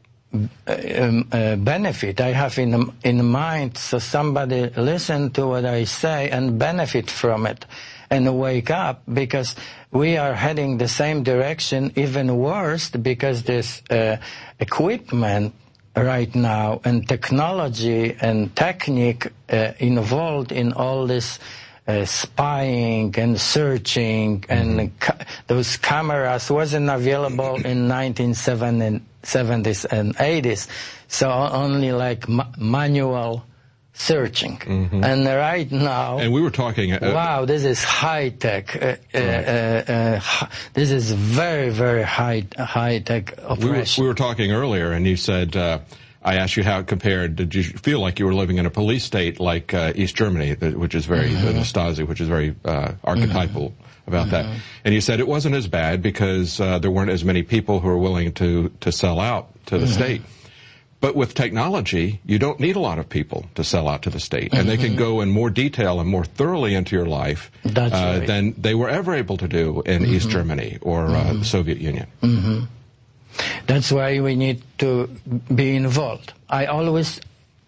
um, uh, benefit. I have in in mind so somebody listen to what I say and benefit from it, and wake up, because we are heading the same direction, even worse, because this uh, equipment right now and technology and technique uh, involved in all this. Uh, spying and searching and ca those cameras wasn't available in nineteen seventies and eighties, so only like ma manual searching. Mm-hmm. And right now, and we were talking. Uh, wow, this is high tech. Uh, right. uh, uh, this is very, very high high tech operation. We were, we were talking earlier, and you said. Uh, I asked you how it compared. Did you feel like you were living in a police state like uh, East Germany, which is very, mm-hmm. the Stasi, which is very uh, archetypal mm-hmm. about mm-hmm. that? And you said it wasn't as bad because uh, there weren't as many people who were willing to, to sell out to the mm-hmm. state. But with technology, you don't need a lot of people to sell out to the state. And mm-hmm. they can go in more detail and more thoroughly into your life uh, right. than they were ever able to do in mm-hmm. East Germany or uh, mm-hmm. the Soviet Union. Mm-hmm. That's why we need to be involved. I always,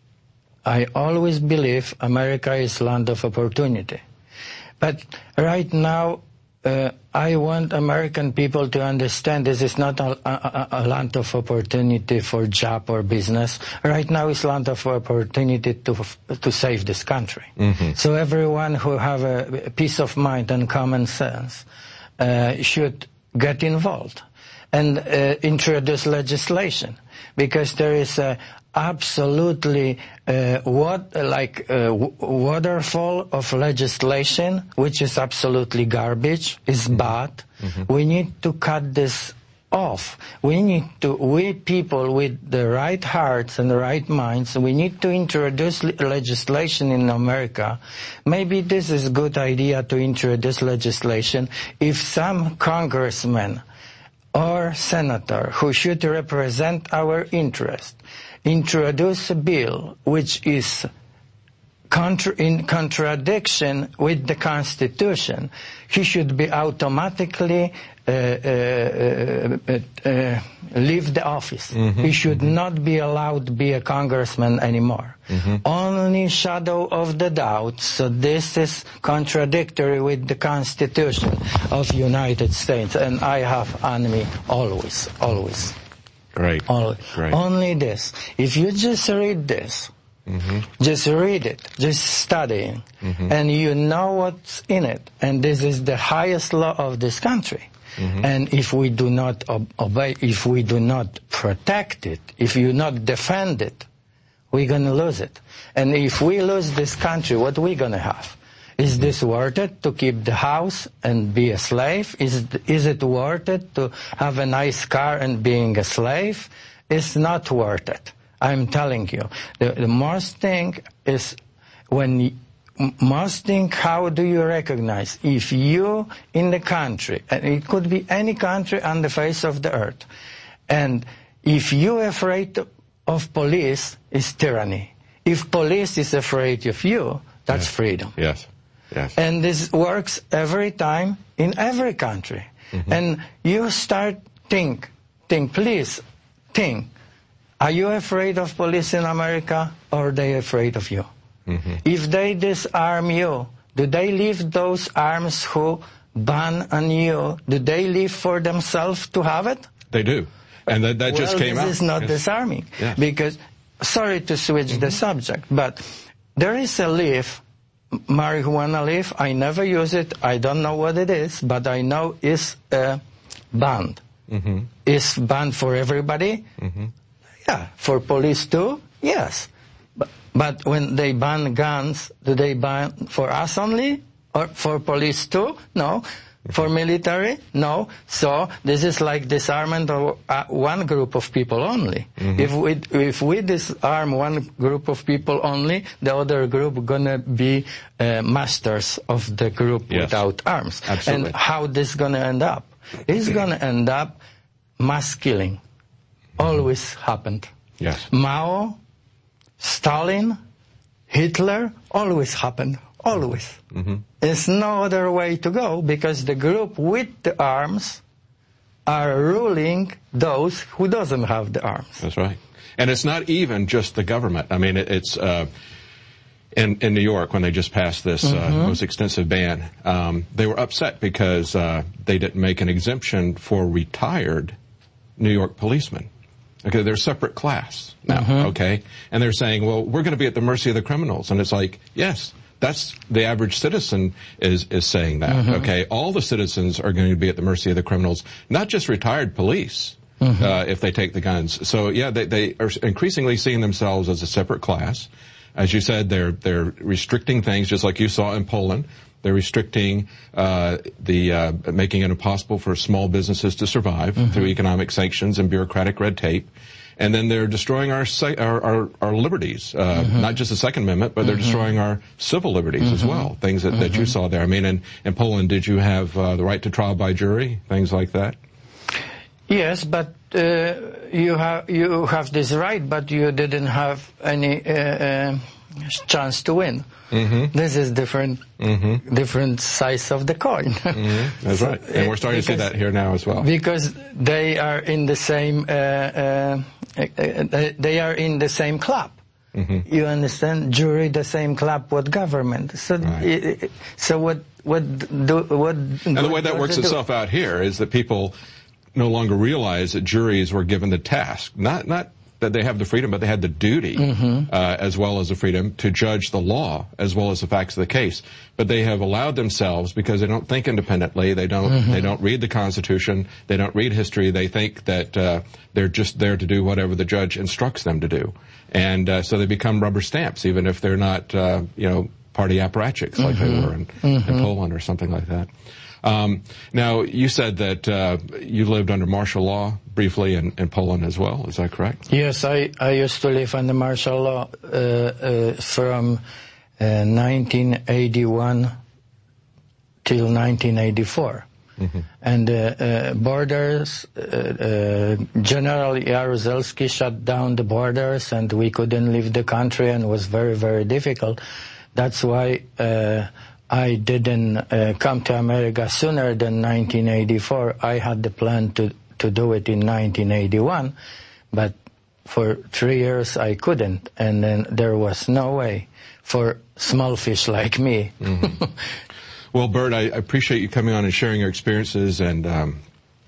I always believe America is land of opportunity. But right now, uh, I want American people to understand this is not a, a, a land of opportunity for job or business. Right now, it's land of opportunity to to save this country. Mm-hmm. So everyone who have a peace of mind and common sense uh, should get involved. And uh, introduce legislation, because there is a absolutely uh, what like uh, waterfall of legislation, which is absolutely garbage, is bad. Mm-hmm. We need to cut this off. We need to, we people with the right hearts and the right minds, we need to introduce le legislation in America. Maybe this is a good idea to introduce legislation if some congressman or senator who should represent our interest introduce a bill which is contra in contradiction with the Constitution, he should be automatically uh, uh, uh, uh, leave the office. Mm-hmm. He should mm-hmm. not be allowed to be a congressman anymore. Mm-hmm. Only shadow of the doubt, so this is contradictory with the Constitution of United States, and I have on me always, always. Great. Always. Great. Only this. If you just read this, mm-hmm. just read it, just studying, mm-hmm. and you know what's in it, and this is the highest law of this country. Mm-hmm. And if we do not ob obey, if we do not protect it, if you not defend it, we're going to lose it. And if we lose this country, what are we going to have? Is mm-hmm. this worth it to keep the house and be a slave? Is it, is it worth it to have a nice car and being a slave? It's not worth it. I'm telling you. The, the most thing is when most thing, how do you recognize if you in the country, and it could be any country on the face of the earth, and if you're afraid of police, it's tyranny. If police is afraid of you, that's yes. freedom. Yes. Yes. And this works every time in every country. Mm-hmm. And you start think, think, please think. Are you afraid of police in America, or are they afraid of you? Mm-hmm. If they disarm you, do they leave those arms who ban on you? Do they leave for themselves to have it? They do. And that, that well, just came this out. This is not yes. disarming. Yes. Because, sorry to switch mm-hmm. the subject, but there is a leaf, marijuana leaf. I never use it. I don't know what it is, but I know it's uh, banned mm-hmm. is banned for everybody? Mm-hmm. Yeah. For police too? Yes. But, but when they ban guns, do they ban for us only? Or for police too? No. For military? No. So this is like disarmament of uh, one group of people only. Mm-hmm. If we if we disarm one group of people only, the other group gonna be uh, masters of the group yes. without arms. Absolutely. And how this gonna end up? It's gonna end up mass killing. Always happened. Yes. Mao, Stalin, Hitler, always happened. Always. Mm-hmm. There's no other way to go because the group with the arms are ruling those who doesn't have the arms. That's right. And it's not even just the government. I mean, it, it's uh, in, in New York when they just passed this mm-hmm. uh, most extensive ban, um, they were upset because uh, they didn't make an exemption for retired New York policemen. Okay, they're a separate class now, mm-hmm. okay? And they're saying, well, we're going to be at the mercy of the criminals. And it's like, yes. That's the average citizen is, is saying that, mm-hmm. okay? All the citizens are going to be at the mercy of the criminals, not just retired police, mm-hmm. uh, if they take the guns. So, yeah, they, they are increasingly seeing themselves as a separate class. As you said, they're, they're restricting things, just like you saw in Poland. They're restricting, uh, the, uh, making it impossible for small businesses to survive mm-hmm. through economic sanctions and bureaucratic red tape. And then they're destroying our our, our, our liberties, uh, mm-hmm. not just the Second Amendment, but they're mm-hmm. destroying our civil liberties mm-hmm. as well, things that, mm-hmm. that you saw there. I mean, in, in Poland, did you have uh, the right to trial by jury, things like that? Yes, but uh, you have you have this right, but you didn't have any uh, uh, chance to win. Mm-hmm. This is different, mm-hmm. different size of the coin. Mm-hmm. That's so, right, and we're starting because, to see that here now as well. Because they are in the same, uh, uh, uh, they are in the same club. Mm-hmm. You understand? Jury, the same club with government. So, right. it, so what, what do, what? And the way that works itself out here is that people no longer realize that juries were given the task, not not. that they have the freedom, but they had the duty, mm-hmm. uh, as well as the freedom to judge the law as well as the facts of the case. But they have allowed themselves, because they don't think independently, they don't mm-hmm. they don't read the Constitution, they don't read history, they think that uh, they're just there to do whatever the judge instructs them to do. And uh, so they become rubber stamps, even if they're not, uh, you know, party apparatchiks like mm-hmm. they were in, mm-hmm. in Poland or something like that. Um, now, you said that uh, you lived under martial law briefly in, in Poland as well. Is that correct? Yes, I, I used to live under martial law uh, uh, from uh, nineteen eighty-one till nineteen eighty-four. Mm-hmm. And uh, uh, borders, uh, uh, General Jaruzelski shut down the borders, and we couldn't leave the country, and it was very, very difficult. That's why uh, I didn't uh, come to America sooner than nineteen eighty-four. I had the plan to, to do it in nineteen eighty-one, but for three years I couldn't, and then there was no way for small fish like me. Mm-hmm. Well, Bert, I appreciate you coming on and sharing your experiences, and um,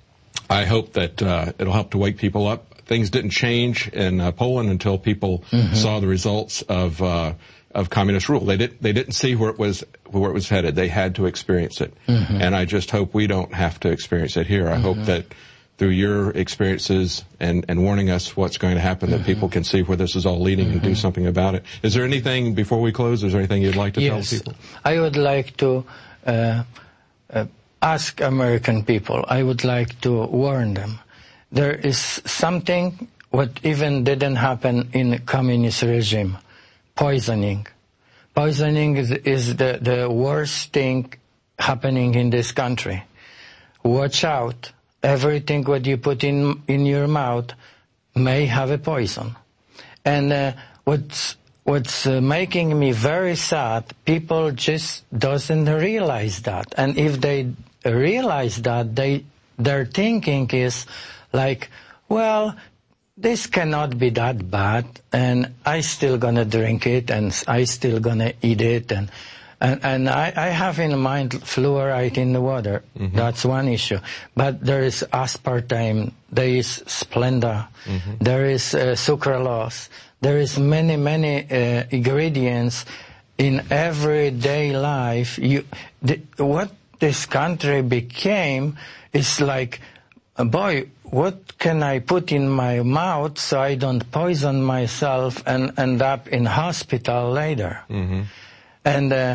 I hope that uh, it'll help to wake people up. Things didn't change in uh, Poland until people mm-hmm. saw the results of uh, of communist rule. They didn't they didn't see where it was where it was headed. They had to experience it, mm-hmm. and I just hope we don't have to experience it here. I mm-hmm. hope that through your experiences and, and warning us what's going to happen, mm-hmm. that people can see where this is all leading mm-hmm. and do something about it. Is there anything, before we close, is there anything you'd like to yes. tell people? I would like to uh, uh, ask American people, I would like to warn them. There is something what even didn't happen in communist regime, poisoning. Poisoning is, is the, the worst thing happening in this country. Watch out. Everything what you put in in your mouth may have a poison. And uh, what's what's uh, making me very sad, people just doesn't realize that. And if they realize that, they their thinking is like, well, this cannot be that bad, and I still gonna drink it, and I still gonna eat it, and And, and I, I have in mind fluoride in the water. Mm-hmm. That's one issue. But there is aspartame, there is Splenda, mm-hmm. there is uh, sucralose, there is many, many uh, ingredients in everyday life. You, the, what this country became is like boy, what can I put in my mouth so I don't poison myself and end up in hospital later? Mm-hmm. And uh,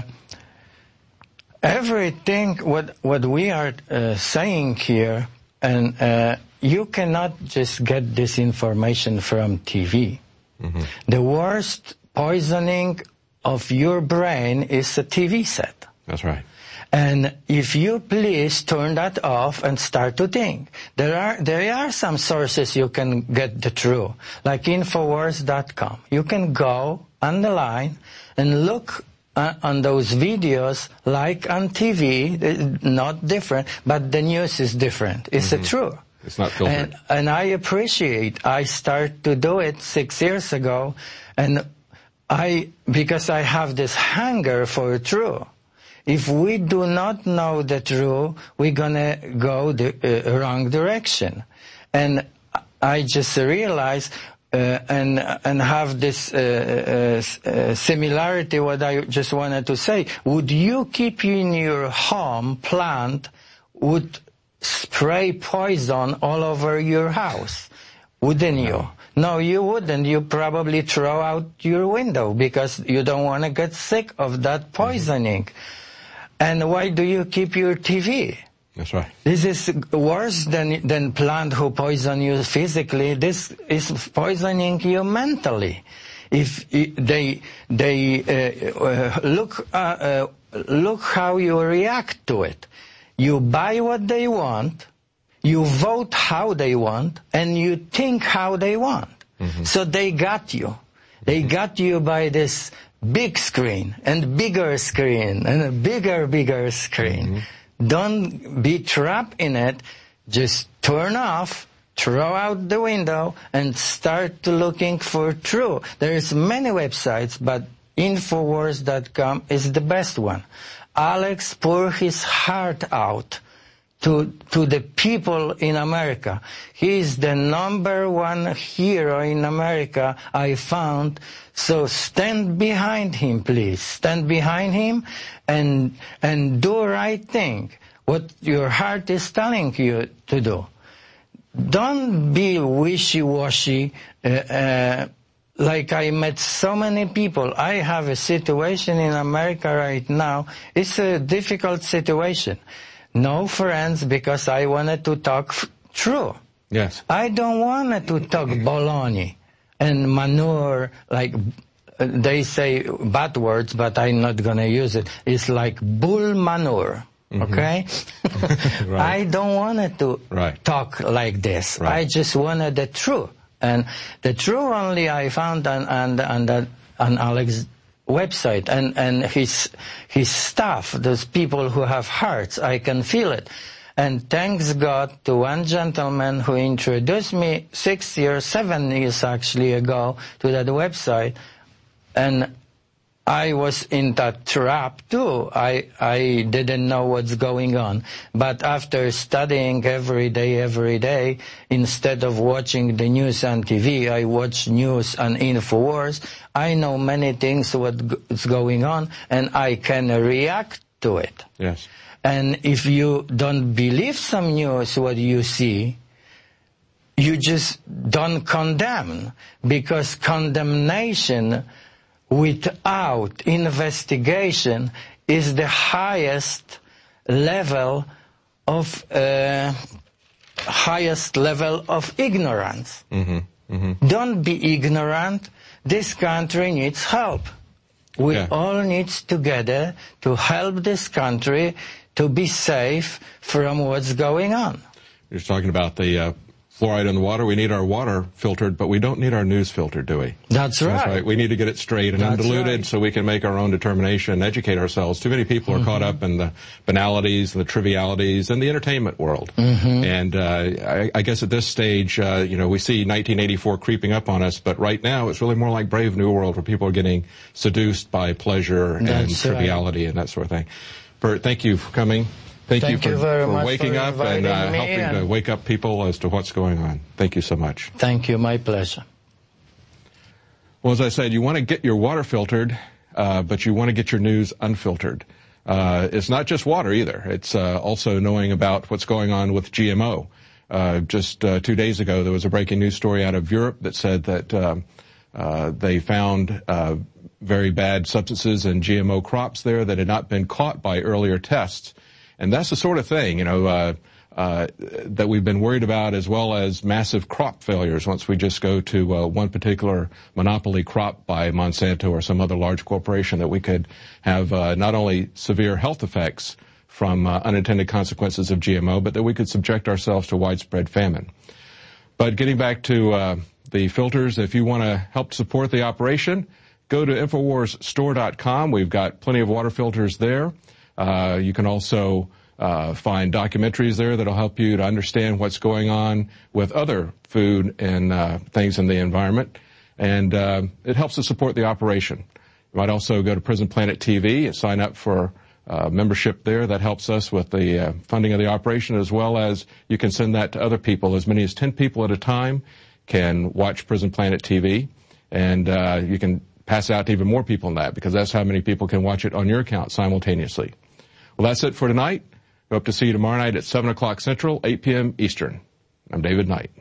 everything what what we are uh, saying here, and uh, you cannot just get this information from T V. Mm-hmm. The worst poisoning of your brain is a T V set. That's right. And if you please turn that off and start to think. There are there are some sources you can get the truth, like Infowars dot com. You can go on the line and look uh, on those videos like on T V, not different, but the news is different. It's mm-hmm. the truth. It's not filtered. And, and I appreciate, I started to do it six years ago, and I, because I have this hunger for truth. If we do not know the truth, we're gonna go the uh, wrong direction. And I just realized uh, and and have this uh, uh, uh, similarity. What I just wanted to say: would you keep in your home plant would spray poison all over your house? Wouldn't you? No, you wouldn't. You probably throw out your window because you don't want to get sick of that poisoning. Mm-hmm. And why do you keep your T V? That's right. This is worse than than plant who poison you physically. This is poisoning you mentally. If they they uh, uh, look uh, uh, look how you react to it. You buy what they want, you vote how they want, and you think how they want. Mm-hmm. So they got you. They got you by this big screen and bigger screen and a bigger, bigger screen. Mm-hmm. Don't be trapped in it. Just turn off, throw out the window, and start looking for truth. There's many websites, but Infowars dot com is the best one. Alex poured his heart out to to the people in America. He is the number one hero in America I found. So stand behind him, please. Stand behind him and and do the right thing. What your heart is telling you to do. Don't be wishy-washy. Uh, uh, like I met so many people. I have a situation in America right now. It's a difficult situation. No friends because I wanted to talk f- true. Yes. I don't want to talk baloney and manure, like uh, they say bad words, but I'm not going to use it. It's like bull manure. Mm-hmm. Okay? Right. I don't want to right. talk like this. Right. I just wanted the truth. And the truth only I found on, on, on, the, on Alex's website and, and his, his staff, those people who have hearts. I can feel it. And thanks God to one gentleman who introduced me six years, seven years actually ago to that website. And I was in that trap too. I, I didn't know what's going on. But after studying every day, every day, instead of watching the news on T V, I watch news on Infowars. I know many things what's going on, and I can react to it. Yes. And if you don't believe some news, what you see, you just don't condemn, because condemnation without investigation is the highest level of uh, highest level of ignorance. Mm-hmm. Mm-hmm. Don't be ignorant. This country needs help. We yeah. all need together to help this country to be safe from what's going on. You're talking about the uh, fluoride in the water. We need our water filtered, but we don't need our news filtered, do we? That's right. That's right. We need to get it straight and That's undiluted right. so we can make our own determination and educate ourselves. Too many people are mm-hmm. caught up in the banalities and the trivialities and the entertainment world. Mm-hmm. And uh, I, I guess at this stage, uh, you know, we see nineteen eighty-four creeping up on us, but right now it's really more like Brave New World, where people are getting seduced by pleasure That's and triviality right. and that sort of thing. Bert, thank you for coming. Thank, Thank you for, you very for much waking for up and uh, helping and to wake up people as to what's going on. Thank you so much. Thank you. My pleasure. Well, as I said, you want to get your water filtered, uh, but you want to get your news unfiltered. Uh, it's not just water either. It's uh, also knowing about what's going on with G M O. uh, just uh, two days ago, there was a breaking news story out of Europe that said that um, uh, they found uh, very bad substances in G M O crops there that had not been caught by earlier tests. And that's the sort of thing, you know, uh, uh, that we've been worried about, as well as massive crop failures once we just go to uh, one particular monopoly crop by Monsanto or some other large corporation, that we could have uh, not only severe health effects from uh, unintended consequences of G M O, but that we could subject ourselves to widespread famine. But getting back to uh, the filters, if you want to help support the operation, go to Infowars Store dot com. We've got plenty of water filters there. Uh, you can also uh, find documentaries there that'll help you to understand what's going on with other food and uh, things in the environment. And uh, it helps to support the operation. You might also go to Prison Planet T V and sign up for uh, membership there. That helps us with the uh, funding of the operation, as well as you can send that to other people. As many as ten people at a time can watch Prison Planet T V, and uh, you can pass out to even more people than that, because that's how many people can watch it on your account simultaneously. Well, that's it for tonight. We hope to see you tomorrow night at seven o'clock Central, eight p.m. Eastern. I'm David Knight.